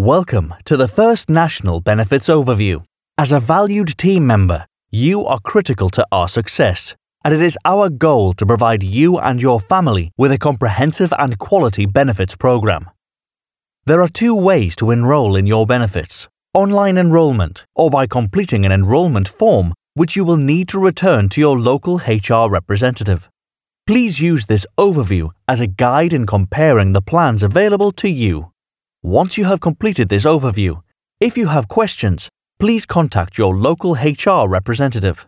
Welcome to the First National Benefits Overview. As a valued team member, you are critical to our success, and it is our goal to provide you and your family with a comprehensive and quality benefits program. There are two ways to enroll in your benefits: online enrollment or by completing an enrollment form which you will need to return to your local HR representative. Please use this overview as a guide in comparing the plans available to you. Once you have completed this overview, if you have questions, please contact your local HR representative.